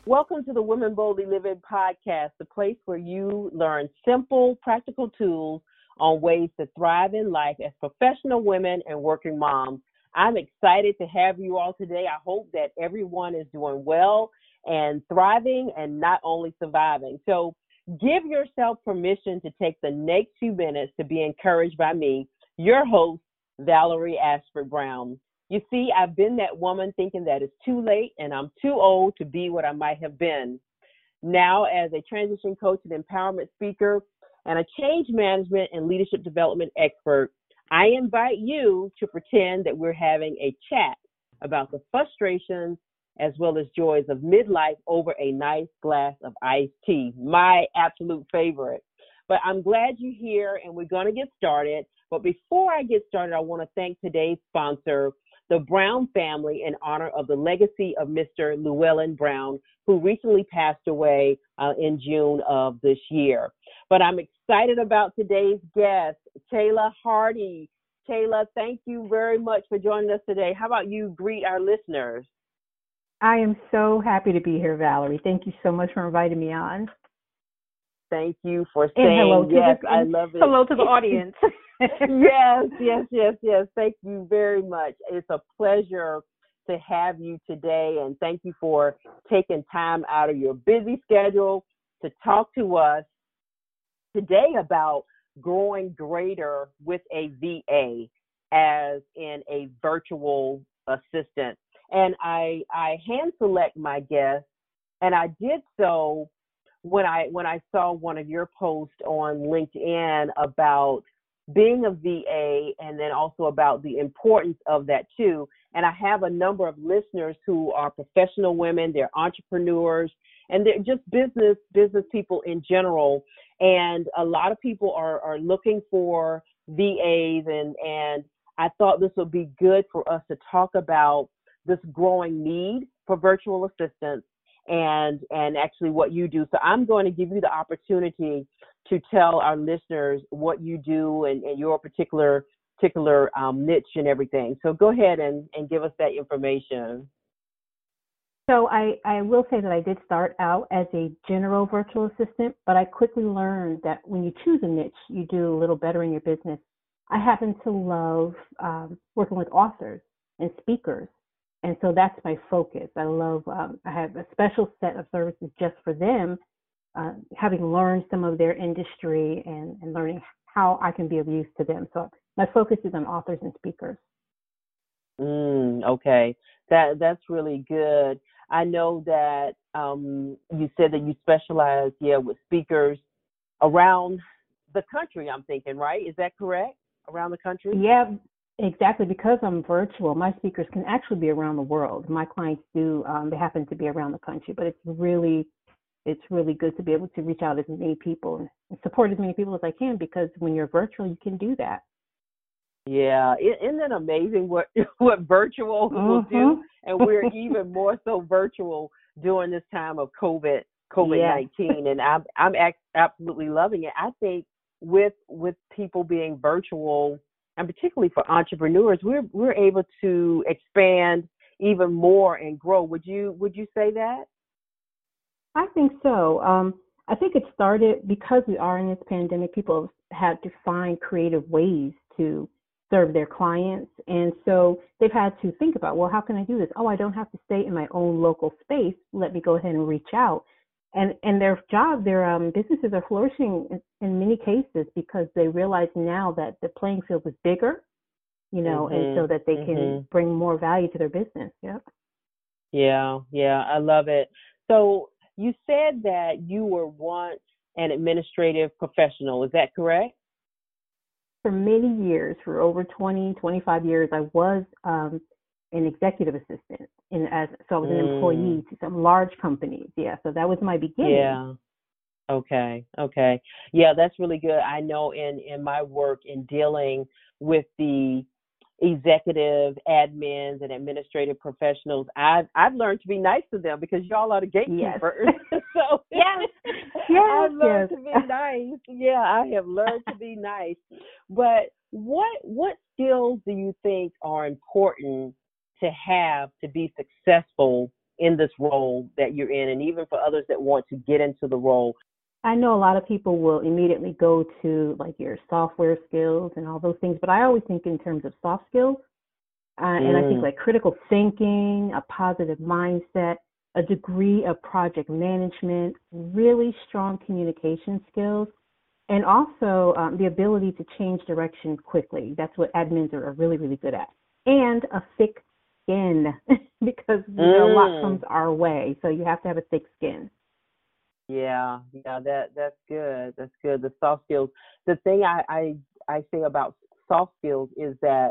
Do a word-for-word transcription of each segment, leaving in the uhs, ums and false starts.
Welcome to the Women Boldly Living podcast, the place where you learn simple, practical tools on ways to thrive in life as professional women and working moms. I'm excited to have you all today. I hope that everyone is doing well and thriving and not only surviving. So give yourself permission to take the next few minutes to be encouraged by me, your host, Valerie Ashford Brown. You see, I've been that woman thinking that it's too late and I'm too old to be what I might have been. Now, as a transition coach and empowerment speaker and a change management and leadership development expert, I invite you to pretend that we're having a chat about the frustrations as well as joys of midlife over a nice glass of iced tea, my absolute favorite. But I'm glad you're here and we're going to get started. But before I get started, I want to thank today's sponsor, the Brown family, in honor of the legacy of Mister Llewellyn Brown, who recently passed away uh, in June of this year. But I'm excited about today's guest, Kayla Hardy. Kayla, thank you very much for joining us today. How about you greet our listeners? I am so happy to be here, Valerie. Thank you so much for inviting me on. Thank you for saying and hello yes. The, I love it. Hello to the audience. yes, yes, yes, yes. Thank you very much. It's a pleasure to have you today, and thank you for taking time out of your busy schedule to talk to us today about growing greater with a V A, as in a virtual assistant. And I, I hand select my guests, and I did so when I when I saw one of your posts on LinkedIn about being a V A, and then also about the importance of that too. And I have a number of listeners who are professional women, they're entrepreneurs, and they're just business business people in general. And a lot of people are, are looking for V As, and, and I thought this would be good for us to talk about this growing need for virtual assistants and and actually what you do. So I'm going to give you the opportunity to tell our listeners what you do and, and your particular particular um, niche and everything. So go ahead and, and give us that information. So I, I will say that I did start out as a general virtual assistant, but I quickly learned that when you choose a niche, you do a little better in your business. I happen to love um, working with authors and speakers. And so that's my focus. I love, um, I have a special set of services just for them, uh, having learned some of their industry and, and learning how I can be of use to them. So my focus is on authors and speakers. Mm, okay, that that's really good. I know that um, you said that you specialize, yeah, with speakers around the country, I'm thinking, right? Is that correct? Around the country? Yeah. Exactly. Because I'm virtual, my speakers can actually be around the world. My clients do, um, they happen to be around the country, but it's really, it's really good to be able to reach out as many people and support as many people as I can, because when you're virtual, you can do that. Yeah. Isn't it amazing what, what virtual mm-hmm. will do? And we're even more so virtual during this time of COVID, COVID nineteen. Yes. And I'm, I'm absolutely loving it. I think with, with people being virtual, and particularly for entrepreneurs, we're we're able to expand even more and grow. Would you would you say that? I think so. Um, I think it started because we are in this pandemic. People have had to find creative ways to serve their clients, and so they've had to think about, well, how can I do this? Oh, I don't have to stay in my own local space. Let me go ahead and reach out. And and their jobs, their um, businesses are flourishing in, in many cases because they realize now that the playing field is bigger, you know, mm-hmm. and so that they can mm-hmm. bring more value to their business. Yep. Yeah, yeah, I love it. So you said that you were once an administrative professional. Is that correct? For many years, for over twenty, twenty-five years, I was um, an executive assistant, in, as so I was an employee to some large companies. Yeah, so that was my beginning. Yeah. Okay. Okay. Yeah, that's really good. I know in in my work in dealing with the executive admins and administrative professionals, I've I've learned to be nice to them because y'all are the gatekeepers. Yes. so yes, yes, I've learned yes. to be nice. Yeah, I have learned to be nice. But what what skills do you think are important to have to be successful in this role that you're in, and even for others that want to get into the role? I know a lot of people will immediately go to like your software skills and all those things, but I always think in terms of soft skills. Uh, and I think Mm. like critical thinking, a positive mindset, a degree of project management, really strong communication skills, and also um, the ability to change direction quickly. That's what admins are, are really, really good at. And a thick skin because you know, a lot comes Mm. our way. So you have to have a thick skin. Yeah, yeah, that that's good. That's good. The soft skills. The thing I I, I say about soft skills is that,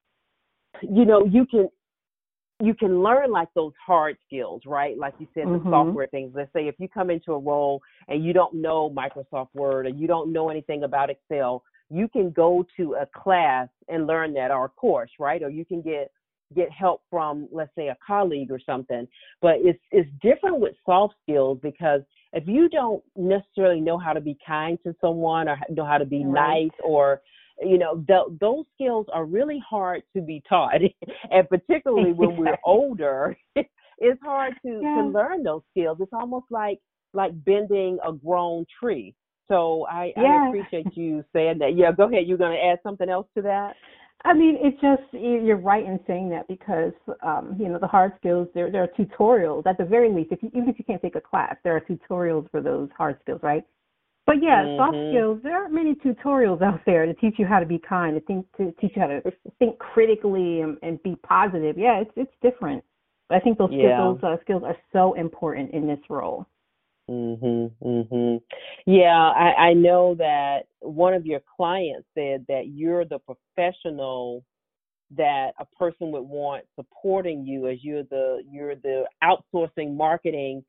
you know, you can you can learn like those hard skills, right? Like you said, the Mhm. software things. Let's say if you come into a role and you don't know Microsoft Word or you don't know anything about Excel, you can go to a class and learn that, or a course, right? Or you can get get help from, let's say, a colleague or something. But it's it's different with soft skills, because if you don't necessarily know how to be kind to someone or know how to be Right. nice, or you know, th- those skills are really hard to be taught. And particularly when we're Exactly. older, it's hard to to Yeah. learn those skills. It's almost like like bending a grown tree. So I I Yeah. appreciate you saying that. Yeah, go ahead. You're going to add something else to that? I mean, it's just you're right in saying that because um, you know the hard skills there there are tutorials at the very least. If you, even if you can't take a class, there are tutorials for those hard skills, right? But yeah, soft Mhm. skills. There aren't many tutorials out there to teach you how to be kind, to think, to teach you how to think critically and, and be positive. Yeah, it's it's different. But I think those skills Yeah. those uh, skills are so important in this role. Mhm. Mhm. Yeah, I I know that one of your clients said that you're the professional that a person would want supporting you, as you're the you're the outsourcing marketing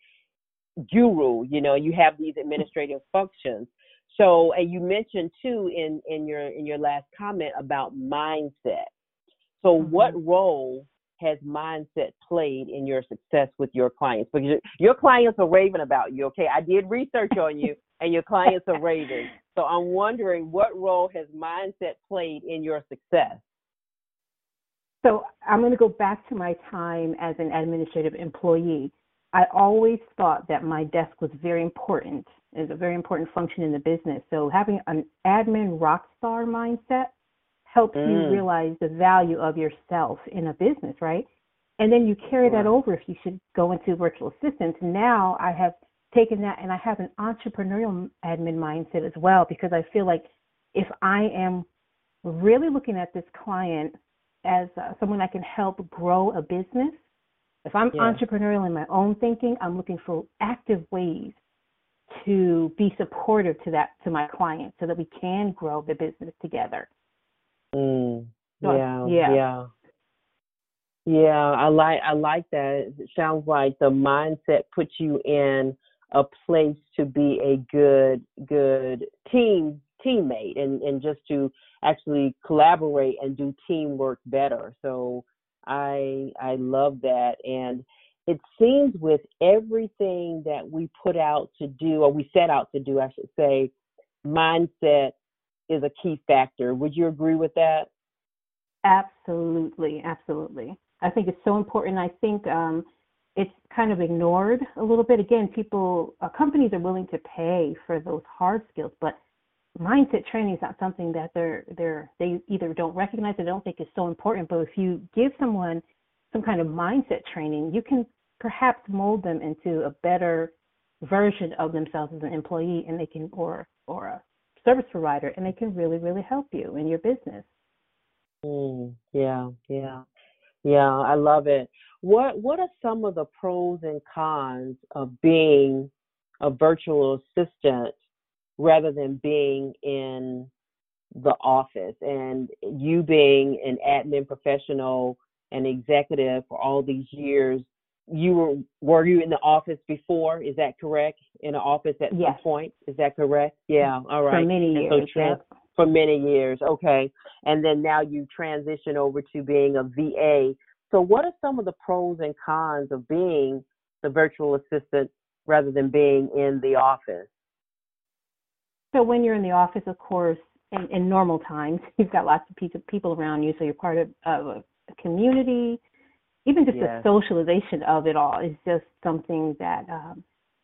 guru. You know, you have these administrative functions. So, and you mentioned too in in your in your last comment about mindset. So what Hmm. role has mindset played in your success with your clients? Because your, your clients are raving about you. Okay, I did research on you, and your clients are raving. So I'm wondering, what role has mindset played in your success? So I'm going to go back to my time as an administrative employee. I always thought that my desk was very important, is a very important function in the business. So having an admin rock star mindset helps you Mm, realize the value of yourself in a business, right? And then you carry that right. over if you should go into virtual assistants. Now I have taken that and I have an entrepreneurial admin mindset as well, because I feel like if I am really looking at this client as uh, someone that can help grow a business. If I'm Yeah. entrepreneurial in my own thinking, I'm looking for active ways to be supportive to that to my client so that we can grow the business together. Mm, So yeah. yeah, Yeah. Yeah, I like I like that. It sounds like the mindset puts you in a place to be a good good team teammate, and and just to actually collaborate and do teamwork better. So I I love that. And it seems with everything that we put out to do, or we set out to do, I should say, mindset is a key factor. Would you agree with that? absolutely, absolutely. I think it's so important. I think um, it's kind of ignored a little bit. Again, people, uh, companies are willing to pay for those hard skills, but mindset training is not something that they're they're they either don't recognize or don't think is so important. But if you give someone some kind of mindset training, you can perhaps mold them into a better version of themselves as an employee, and they can or or a service provider, and they can really really help you in your business. Mm, yeah, yeah. Yeah, I love it. What what are some of the pros and cons of being a virtual assistant rather than being in the office, and you being an admin professional and executive for all these years? You were were you in the office before? Is that correct? In the office at some Yes, point? Is that correct? Yeah, all for right. many And so years. trans Yep. for many years, okay. And then now you transition over to being a V A. So what are some of the pros and cons of being the virtual assistant rather than being in the office? So when you're in the office, of course, in, in normal times, you've got lots of people people around you, so you're part of, of a, a community. even just the Yes. socialization of it all is just something that um,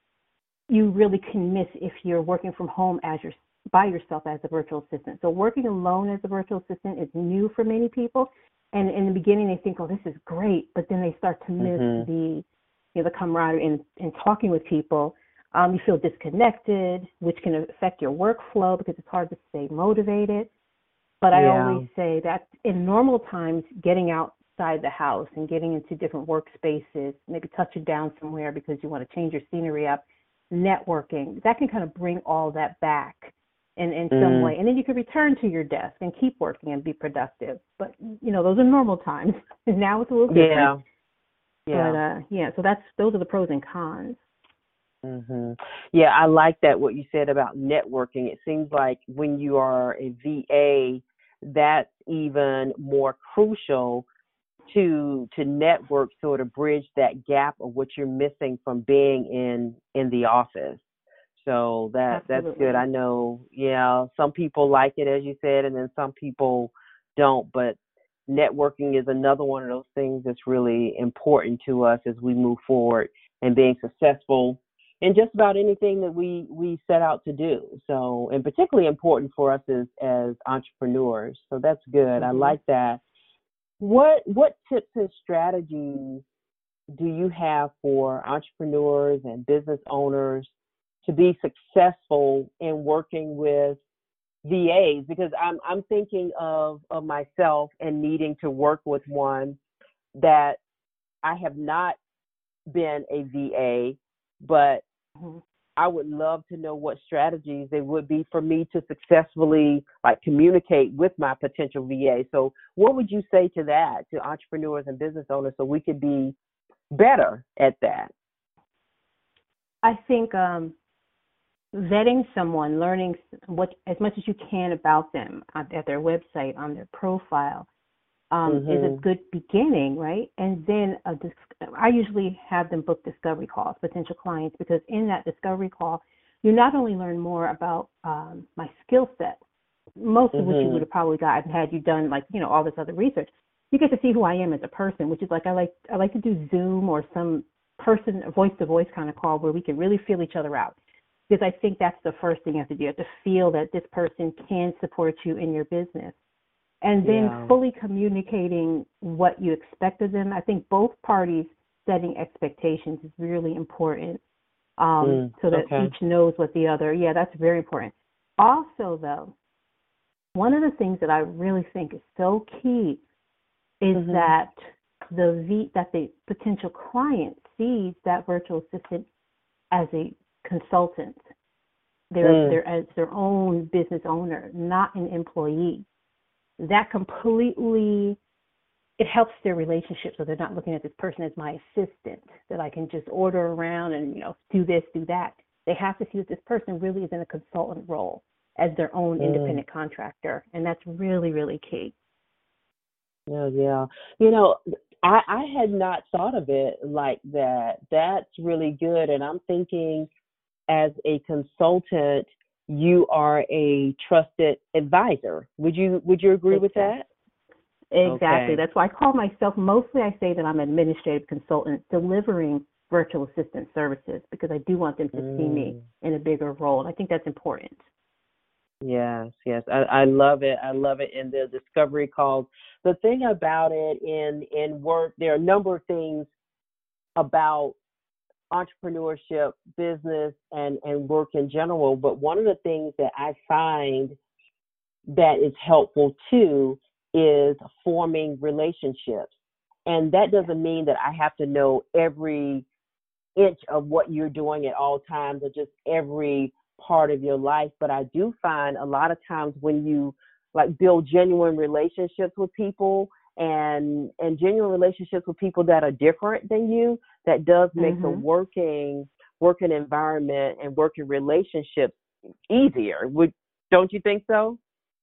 you really can miss if you're working from home as your by yourself as a virtual assistant. So working alone as a virtual assistant is new for many people. And in the beginning, they think, "Oh, this is great," but then they start to miss Mhm. the, you know, the camaraderie and, and talking with people. Um, you feel disconnected, which can affect your workflow because it's hard to stay motivated. But I Yeah. always say that in normal times, getting outside the house and getting into different workspaces, maybe touching down somewhere because you want to change your scenery up, networking, that can kind of bring all that back in, in some Mm. way. And then you can return to your desk and keep working and be productive. But, you know, those are normal times. Now it's a little different. Yeah. But, Yeah. uh, yeah, so that's those are the pros and cons. Mhm. Yeah, I like that what you said about networking. It seems like when you are a V A, that's even more crucial to to network, sort of bridge that gap of what you're missing from being in in the office. So that that's good. Absolutely. I know, yeah, some people like it as you said, and then some people don't, but networking is another one of those things that's really important to us as we move forward and being successful in just about anything that we we set out to do. So, and particularly important for us as as entrepreneurs. So that's good. I Hmm. like that. What what tips and strategies do you have for entrepreneurs and business owners to be successful in working with V As? Because I'm I'm thinking of of myself and needing to work with one that I have not been a V A, but Hmm. I would love to know what strategies there would be for me to successfully like communicate with my potential V A. So what would you say to that, to entrepreneurs and business owners, so we could be better at that? I think um, vetting someone, learning what as much as you can about them at at their website, on their profile, um, is a Mhm. good beginning, right? And then a dis- I usually have them book discovery calls, potential clients, because in that discovery call, you not only learn more about um, my skill set, most of which you would Mhm. have probably gotten had you done like you know all this other research. You get to see who I am as a person, which is like I like I like to do Zoom or some person voice to voice kind of call where we can really feel each other out. Because I think that's the first thing you have to do. You have to feel that this person can support you in your business. And then Yeah. fully communicating what you expect of them. I think both parties setting expectations is really important, um, Mm. so that Okay. each knows what the other, yeah, that's very important. Also, though, one of the things that I really think is so key is Mhm. that the v, that the potential client sees that virtual assistant as a consultant, their Mm. their as their own business owner, not an employee. That completely it helps their relationship, so they're not looking at this person as my assistant that I can just order around and you know do this, do that. They have to see that this person really is in a consultant role as their own Mm. independent contractor, and that's really really key. Yeah, yeah. You know, I I had not thought of it like that. That's really good. And I'm thinking, as a consultant, you are a trusted advisor. Would you would you agree with Exactly. that? Exactly. Okay. That's why I call myself, mostly I say that I'm an administrative consultant delivering virtual assistant services because I do want them to see me Mm. in a bigger role. And I think that's important. Yes, yes. I, I love it. I love it in the discovery calls. The thing about it in in work, there are a number of things about entrepreneurship, business, and and work in general. But one of the things that I find that is helpful too is forming relationships. And that Yes. doesn't mean that I have to know every inch of what you're doing at all times or just every part of your life. But I do find a lot of times when you like build genuine relationships with people and and genuine relationships with people that are different than you, that does make the Mhm. working working environment and working relationships easier. Would don't you think so?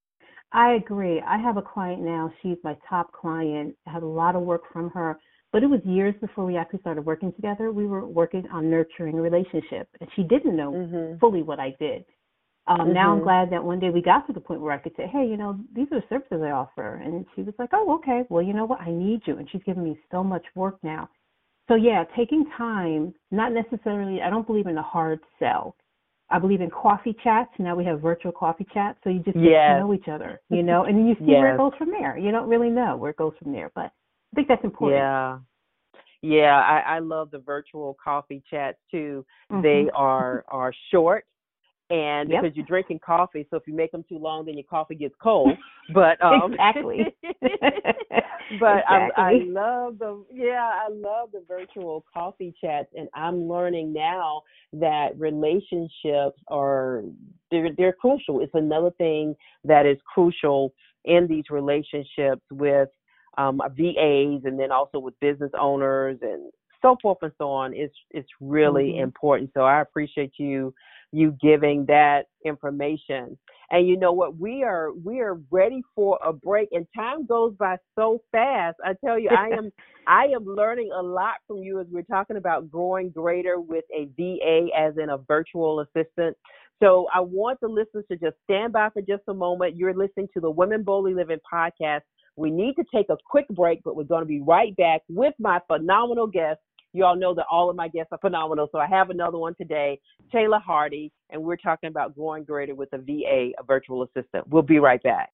I agree. I have a client now. She's my top client. I have a lot of work from her, but it was years before we actually started working together. We were working on nurturing a relationship, and she didn't know Mhm. fully what I did. Um, now I'm Mhm. glad that one day we got to the point where I could say, hey, you know, these are the services I offer. And she was like, oh, okay, well, you know what? I need you. And she's giving me so much work now. So, yeah, taking time, not necessarily, I don't believe in a hard sell. I believe in coffee chats. Now we have virtual coffee chats. So you just get to Yes. know each other, you know, and then you see where it Yes. goes from there. You don't really know where it goes from there. But I think that's important. Yeah. Yeah, I, I love the virtual coffee chats too. Mm-hmm. They are are short, and because Yep. you're drinking coffee, so if you make them too long, then your coffee gets cold. But um, Exactly. but I I Exactly. love the yeah I love the virtual coffee chats, and I'm learning now that relationships are they're they're crucial. It's another thing that is crucial in these relationships with um, V As, and then also with business owners and so forth and so on. It's it's really Mm-hmm. important. So I appreciate you you giving that information. And you know what? We are we are ready for a break, and time goes by so fast. I tell you, I am I am learning a lot from you as we're talking about growing greater with a V A, as in a virtual assistant. So I want the listeners to just stand by for just a moment. You're listening to the Women Boldly Living podcast. We need to take a quick break, but we're going to be right back with my phenomenal guest. You all know that all of my guests are phenomenal, so I have another one today, Taylor Hardy, and we're talking about growing greater with a V A, a virtual assistant. We'll be right back.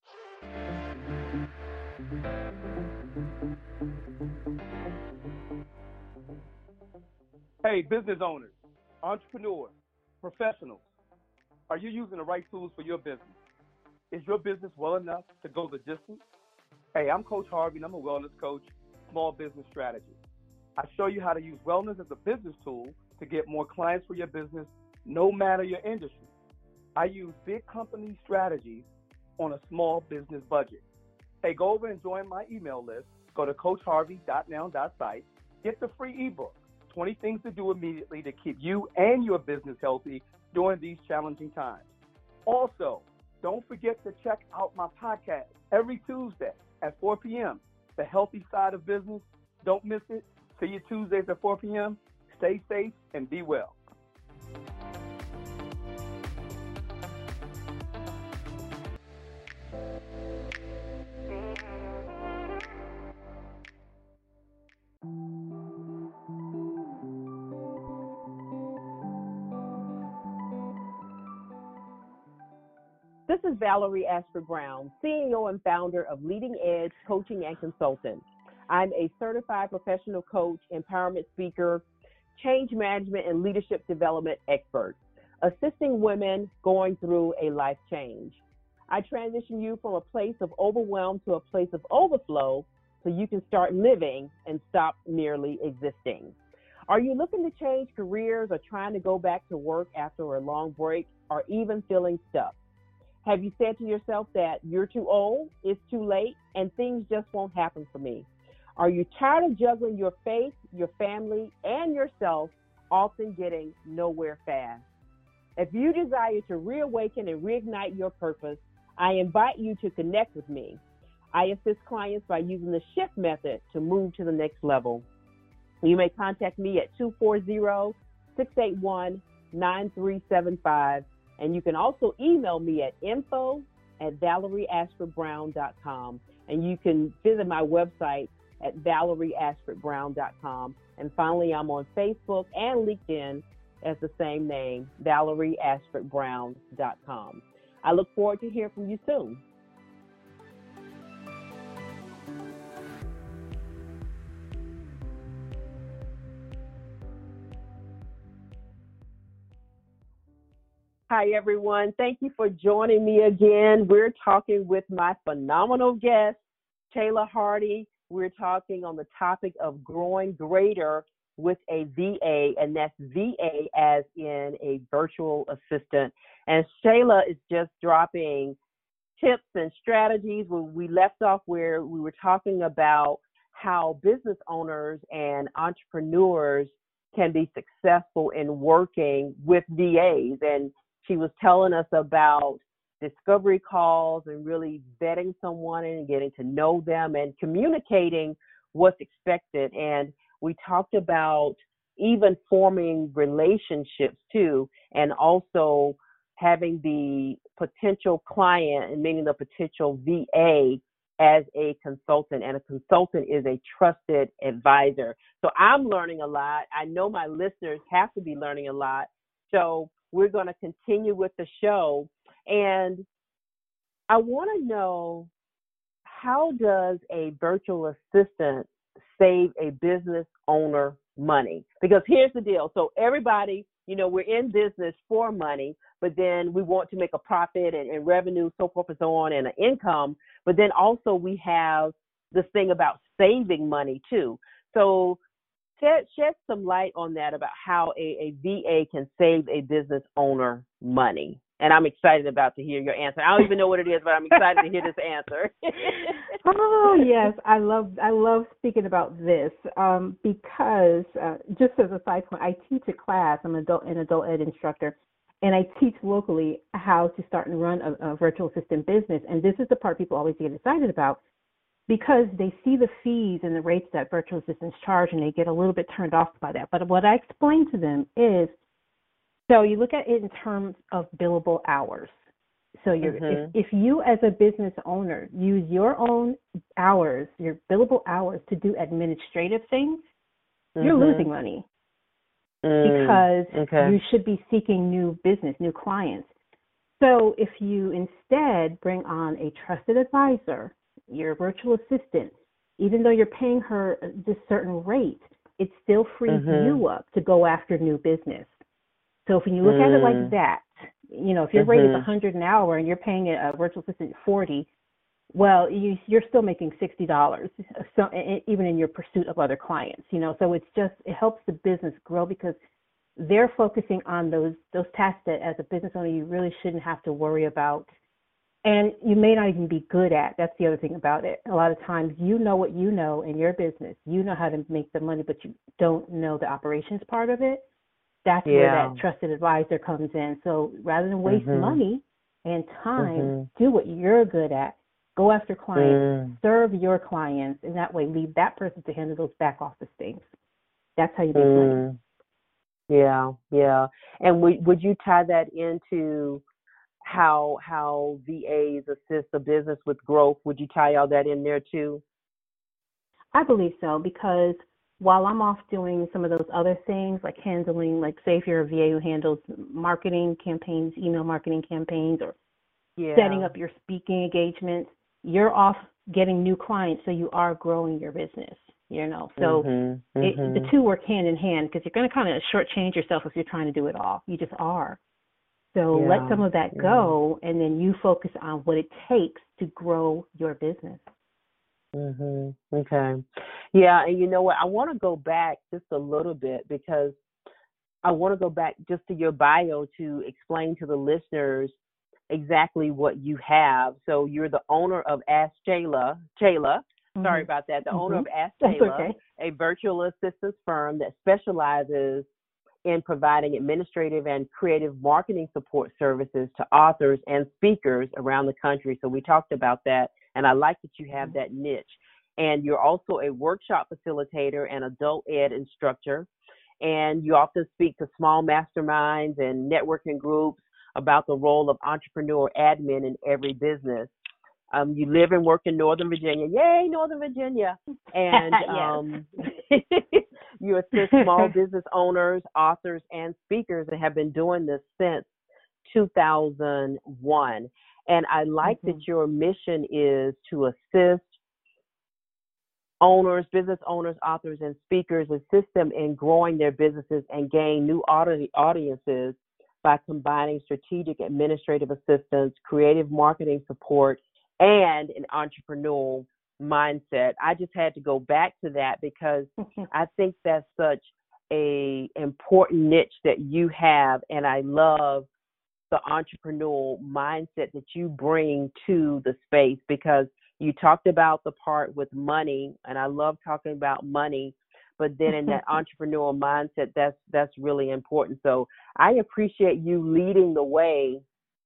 Hey, business owners, entrepreneurs, professionals, are you using the right tools for your business? Is your business well enough to go the distance? Hey, I'm Coach Harvey, and I'm a wellness coach, small business strategy. I show you how to use wellness as a business tool to get more clients for your business, no matter your industry. I use big company strategies on a small business budget. Hey, go over and join my email list. Go to coach harvey dot now dot site. Get the free ebook, twenty Things to Do Immediately to Keep You and Your Business Healthy During These Challenging Times. Also, don't forget to check out my podcast every Tuesday at four p.m., The Healthy Side of Business. Don't miss it. See you Tuesdays at four p.m. Stay safe and be well. This is Valerie Ashford Brown, C E O and founder of Leading Edge Coaching and Consulting. I'm a certified professional coach, empowerment speaker, change management, and leadership development expert, assisting women going through a life change. I transition you from a place of overwhelm to a place of overflow so you can start living and stop merely existing. Are you looking to change careers or trying to go back to work after a long break, or even feeling stuck? Have you said to yourself that you're too old, it's too late, and things just won't happen for me? Are you tired of juggling your faith, your family, and yourself, often getting nowhere fast? If you desire to reawaken and reignite your purpose, I invite you to connect with me. I assist clients by using the SHIFT method to move to the next level. You may contact me at two four zero, six eight one, nine three seven five. And you can also email me at info at valerie ashford brown dot com. And you can visit my website at valerie ashford brown dot com. And finally, I'm on Facebook and LinkedIn as the same name, valerie ashford brown dot com. I look forward to hearing from you soon. Hi, everyone. Thank you for joining me again. We're talking with my phenomenal guest, Taylor Hardy. We're talking on the topic of growing greater with a V A, and that's V A as in a virtual assistant. And Shayla is just dropping tips and strategies. We left off where we were talking about how business owners and entrepreneurs can be successful in working with V As. And she was telling us about discovery calls and really vetting someone and getting to know them and communicating what's expected. And we talked about even forming relationships too, and also having the potential client, and meaning the potential V A, as a consultant, and a consultant is a trusted advisor. So I'm learning a lot. I know my listeners have to be learning a lot. So we're going to continue with the show. And I want to know, how does a virtual assistant save a business owner money? Because here's the deal. So everybody, you know, we're in business for money, but then we want to make a profit and, and revenue, so forth and so on, and an income. But then also we have this thing about saving money too. So shed, shed some light on that, about how a, a V A can save a business owner money. And I'm excited about to hear your answer. I don't even know what it is, but I'm excited to hear this answer. Oh yes, I love I love speaking about this um, because uh, just as a side point, I teach a class. I'm an adult an adult ed instructor, and I teach locally how to start and run a, a virtual assistant business. And this is the part people always get excited about, because they see the fees and the rates that virtual assistants charge, and they get a little bit turned off by that. But what I explain to them is, so you look at it in terms of billable hours. So you're, mm-hmm. if, if you as a business owner use your own hours, your billable hours, to do administrative things, mm-hmm. you're losing money mm, because okay. you should be seeking new business, new clients. So if you instead bring on a trusted advisor, your virtual assistant, even though you're paying her this certain rate, it still frees mm-hmm. you up to go after new business. So if you look mm. at it like that, you know, if your mm-hmm. rate is one hundred an hour and you're paying a virtual assistant forty, well, you, you're still making sixty dollars, so even in your pursuit of other clients, you know. So it's just, it helps the business grow because they're focusing on those those tasks that as a business owner you really shouldn't have to worry about, and you may not even be good at. That's the other thing about it. A lot of times you know what you know in your business. You know how to make the money, but you don't know the operations part of it. That's yeah. where that trusted advisor comes in. So rather than waste mm-hmm. money and time, mm-hmm. do what you're good at. Go after clients, mm. serve your clients, and that way leave that person to handle those back office things. That's how you make mm. money. Yeah, yeah. And would would you tie that into how how V As assist a business with growth? Would you tie all that in there too? I believe so, because while I'm off doing some of those other things, like handling, like say if you're a V A who handles marketing campaigns, email marketing campaigns, or yeah. setting up your speaking engagements, you're off getting new clients, so you are growing your business, you know. So mm-hmm, it, mm-hmm. the two work hand in hand, because you're going to kind of shortchange yourself if you're trying to do it all. You just are. So yeah. let some of that go, yeah. and then you focus on what it takes to grow your business. Mhm. Okay. Yeah, and you know what? I want to go back just a little bit, because I want to go back just to your bio to explain to the listeners exactly what you have. So you're the owner of Ask Chayla. Chayla, mm-hmm. sorry about that. The mm-hmm. owner of Ask Chayla, okay. a virtual assistance firm that specializes in providing administrative and creative marketing support services to authors and speakers around the country. So we talked about that. And I like that you have that niche. And you're also a workshop facilitator and adult ed instructor. And you often speak to small masterminds and networking groups about the role of entrepreneur admin in every business. Um, you live and work in Northern Virginia. Yay, Northern Virginia. And um, you assist small business owners, authors, and speakers, and have been doing this since two thousand one. And I like mm-hmm. that your mission is to assist owners, business owners, authors, and speakers, assist them in growing their businesses and gain new audi- audiences by combining strategic administrative assistance, creative marketing support, and an entrepreneurial mindset. I just had to go back to that because I think that's such a important niche that you have, and I love the entrepreneurial mindset that you bring to the space, because you talked about the part with money, and I love talking about money, but then in that entrepreneurial mindset, that's that's really important. So I appreciate you leading the way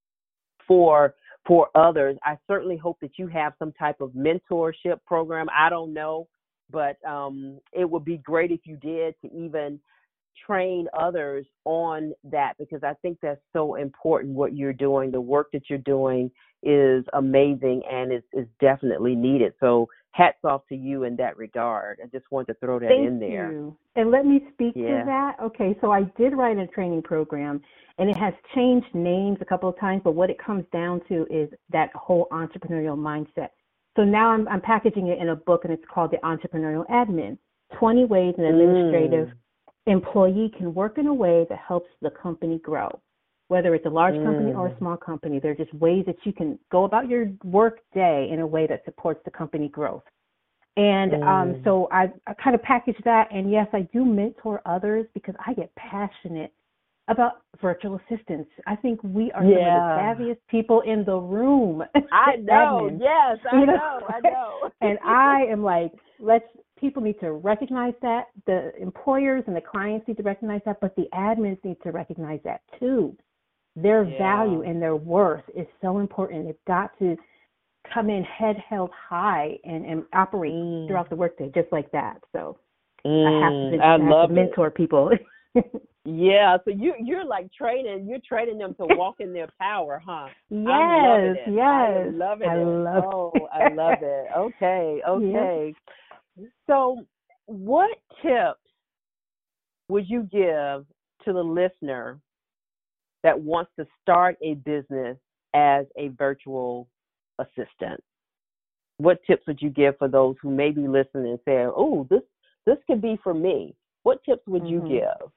for for others. I certainly hope that you have some type of mentorship program. I don't know, but um, it would be great if you did, to even train others on that, because I think that's so important. What you're doing, the work that you're doing is amazing and is, is definitely needed. So hats off to you in that regard. I just wanted to throw that Thank in there. you. And let me speak Yeah. to that. Okay, so I did write a training program, and it has changed names a couple of times, but what it comes down to is that whole entrepreneurial mindset. So now I'm, I'm packaging it in a book, and it's called The Entrepreneurial Admin, twenty ways an administrative Mm. employee can work in a way that helps the company grow. Whether it's a large Mm. company or a small company, there are just ways that you can go about your work day in a way that supports the company growth. And um, Mm. so I, I kind of package that. And yes, I do mentor others because I get passionate about virtual assistants. I think we are Yeah. some of the savviest people in the room. I know. Admins. Yes, I You know? know. I know. And I am like, let's, people need to recognize that. The employers and the clients need to recognize that, but the admins need to recognize that too. Their Yeah. value and their worth is so important. They've got to come in head held high and, and operate Mm. throughout the workday just like that. So Mm. I have to, I I have love to it. mentor people. Yeah, so you you're like training, you're training them to walk in their power, huh? Yes, I'm loving it. yes. I am loving I it. love oh, it. I love it. Okay, okay. So, what tips would you give to the listener that wants to start a business as a virtual assistant? What tips would you give for those who may be listening and saying, "Oh, this this could be for me"? What tips would you Mhm. give?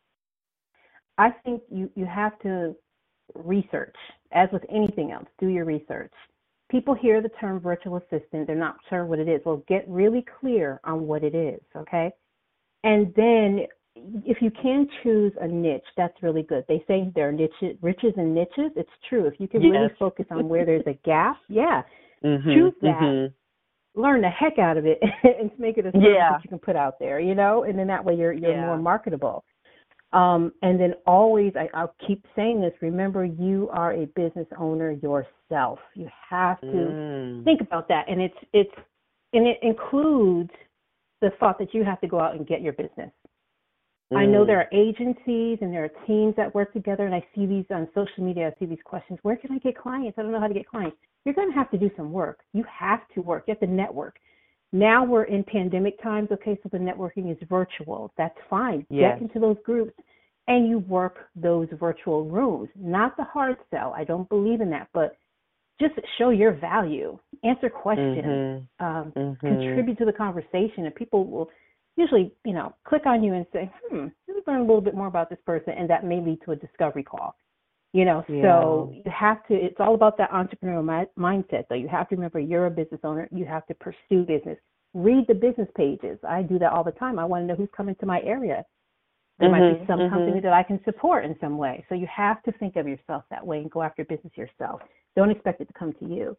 I think you, you have to research, as with anything else, do your research. People hear the term virtual assistant, they're not sure what it is. Well, get really clear on what it is, okay? And then if you can choose a niche, that's really good. They say there are niches, riches and niches. It's true. If you can Yes. really focus on where there's a gap, yeah, Mm-hmm, choose that. mm-hmm. Learn the heck out of it and make it a service Yeah. that you can put out there, you know, and then that way you're you're Yeah. more marketable. Um, and then always, I, I'll keep saying this, remember you are a business owner yourself. You have to Mm. think about that. And it's it's and it includes the thought that you have to go out and get your business. Mm. I know there are agencies and there are teams that work together, and I see these on social media. I see these questions, where can I get clients? I don't know how to get clients. You're going to have to do some work. You have to work. You have to network. Now we're in pandemic times, okay, so the networking is virtual. That's fine. Yes. Get into those groups and you work those virtual rooms. Not the hard sell. I don't believe in that, but just show your value. Answer questions. Mm-hmm. Um, Mm-hmm. Contribute to the conversation, and people will usually, you know, click on you and say, hmm, let me learn a little bit more about this person, and that may lead to a discovery call. You know, Yeah. so you have to, it's all about that entrepreneurial mi- mindset, though. You have to remember you're a business owner. You have to pursue business. Read the business pages. I do that all the time. I want to know who's coming to my area. There Mm-hmm. might be some mm-hmm. company that I can support in some way. So you have to think of yourself that way and go after business yourself. Don't expect it to come to you.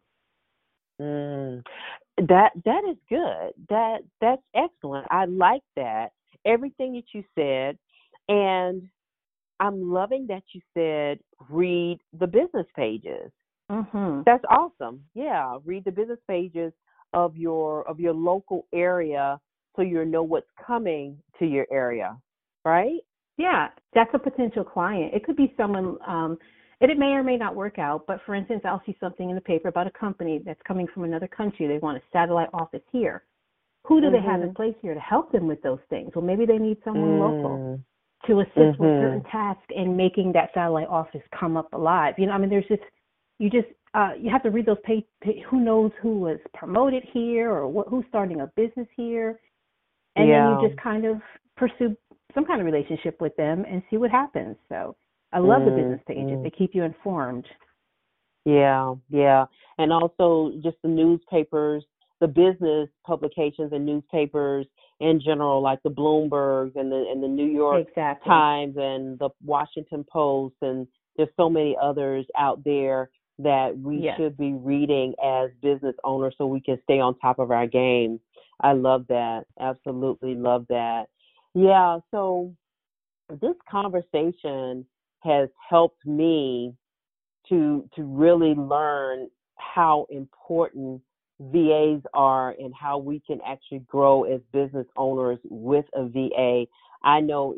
Mm. That that is good. That that's excellent. I like that. Everything that you said, and I'm loving that you said read the business pages. Mm-hmm. That's awesome. Yeah, read the business pages of your of your local area so you know what's coming to your area, right? Yeah, that's a potential client. It could be someone, um, and it may or may not work out, but for instance, I'll see something in the paper about a company that's coming from another country. They want a satellite office here. Who do mm-hmm. they have in place here to help them with those things? Well, maybe they need someone mm. local to assist mm-hmm. with certain tasks in making that satellite office come up alive. You know, I mean, there's just, you just, uh, you have to read those pages. Who knows who was promoted here or what, who's starting a business here? And yeah. then you just kind of pursue some kind of relationship with them and see what happens. So I love mm. the business pages. Mm. They keep you informed. Yeah, yeah. And also just the newspapers, the business publications and newspapers in general, like the Bloomberg and the and the New York Exactly. Times and the Washington Post, and there's so many others out there that we Yes. should be reading as business owners so we can stay on top of our game. I love that. Absolutely love that. Yeah, so this conversation has helped me to to really learn how important V As are and how we can actually grow as business owners with a V A. I know it's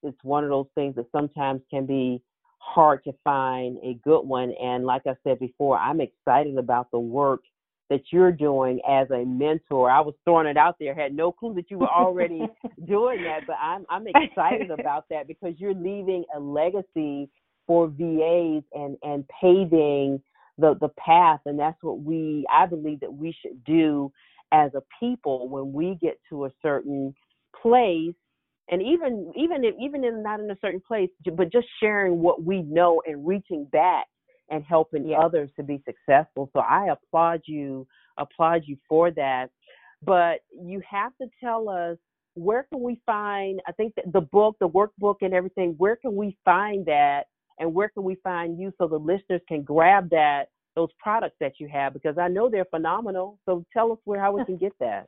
it's one of those things that sometimes can be hard to find a good one. And like I said before, I'm excited about the work that you're doing as a mentor. I was throwing it out there, had no clue that you were already doing that, but I'm I'm excited about that because you're leaving a legacy for V As and, and paving the, the path. And that's what we, I believe that we should do as a people when we get to a certain place. And even, even if, even in not in a certain place, but just sharing what we know and reaching back and helping Yeah. others to be successful. So I applaud you, applaud you for that. But you have to tell us, where can we find, I think that the book, the workbook and everything, where can we find that? And where can we find you so the listeners can grab that, those products that you have? Because I know they're phenomenal. So tell us where, how we can get that.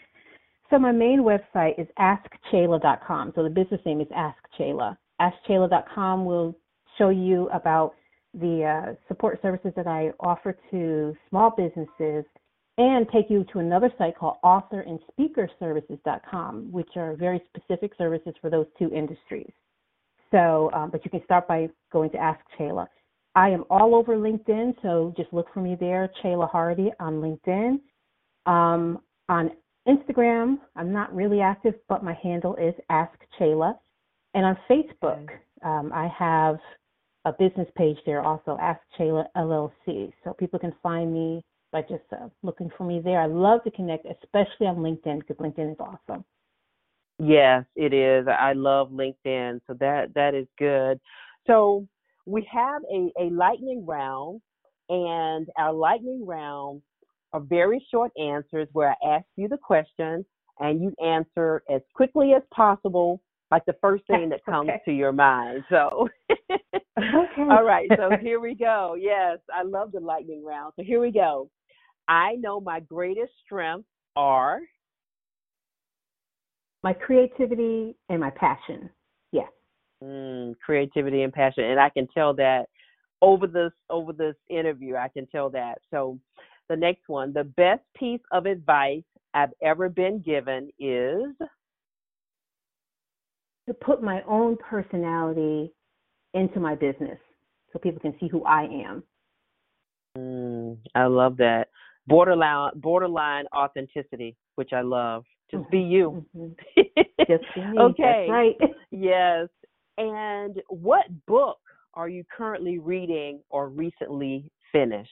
So my main website is ask chayla dot com. So the business name is Ask Chayla. ask chayla dot com will show you about the uh, support services that I offer to small businesses and take you to another site called author and speaker services dot com, which are very specific services for those two industries. So, um, but you can start by going to Ask Chayla. I am all over LinkedIn, so just look for me there, Chayla Hardy on LinkedIn. Um, on Instagram, I'm not really active, but my handle is Ask Chayla. And on Facebook, okay. um, I have a business page there also, Ask Chayla L L C. So people can find me by just uh, looking for me there. I love to connect, especially on LinkedIn, because LinkedIn is awesome. Yes, it is. I love LinkedIn. So that, that is good. So we have a, a lightning round, and our lightning round are very short answers where I ask you the question and you answer as quickly as possible, like the first thing that comes okay. to your mind. So, okay. All right. So here we go. Yes, I love the lightning round. So here we go. I know my greatest strengths are my creativity and my passion. Yes. Mm, creativity and passion. And I can tell that over this over this interview, I can tell that. So the next one, the best piece of advice I've ever been given is to put my own personality into my business so people can see who I am. Mm, I love that. Borderline borderline authenticity, which I love. Just be you. Mm-hmm. Just be me. Okay. That's right. Yes. And what book are you currently reading or recently finished?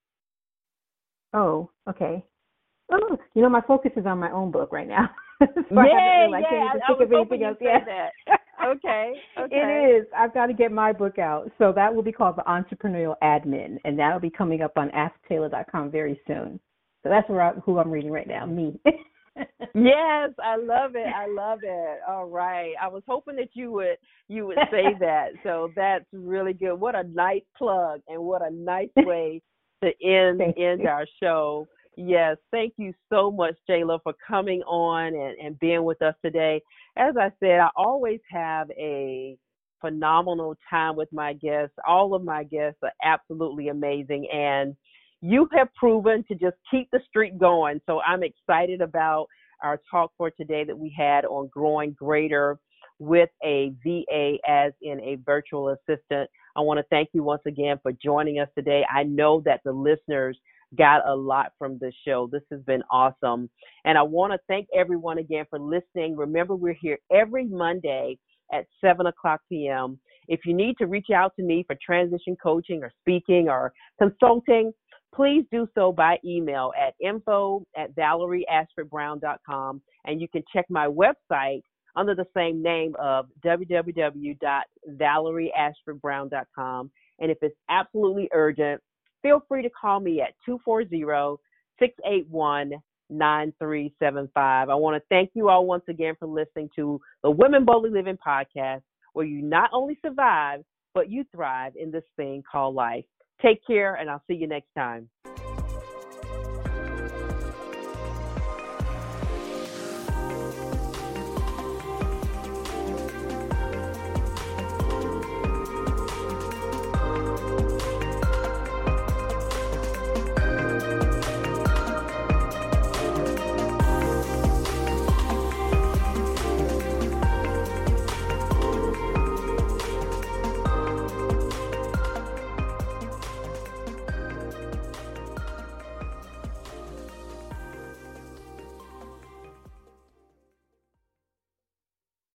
Oh, okay. Oh, you know, my focus is on my own book right now. so yeah, I, really, I can't even yeah. think I, I of anything else. Yeah. That. Okay. Okay. It is. I've got to get my book out. So that will be called The Entrepreneurial Admin, and that will be coming up on ask chayla dot com very soon. So that's where I, who I'm reading right now, me. Yes, I love it. I love it. All right. I was hoping that you would you would say that. So that's really good. What a nice plug and what a nice way to end end our show. Yes, thank you so much, Chayla, for coming on and, and being with us today. As I said, I always have a phenomenal time with my guests. All of my guests are absolutely amazing, and you have proven to just keep the streak going. So I'm excited about our talk for today that we had on growing greater with a V A, as in a virtual assistant. I want to thank you once again for joining us today. I know that the listeners got a lot from this show. This has been awesome. And I want to thank everyone again for listening. Remember, we're here every Monday at seven o'clock p.m. If you need to reach out to me for transition coaching or speaking or consulting, please do so by email at info at valerie ashford brown dot com. And you can check my website under the same name of w w w dot valerie ashford brown dot com. And if it's absolutely urgent, feel free to call me at two four zero, six eight one, nine three seven five. I want to thank you all once again for listening to the Women Boldly Living podcast, where you not only survive, but you thrive in this thing called life. Take care, and I'll see you next time.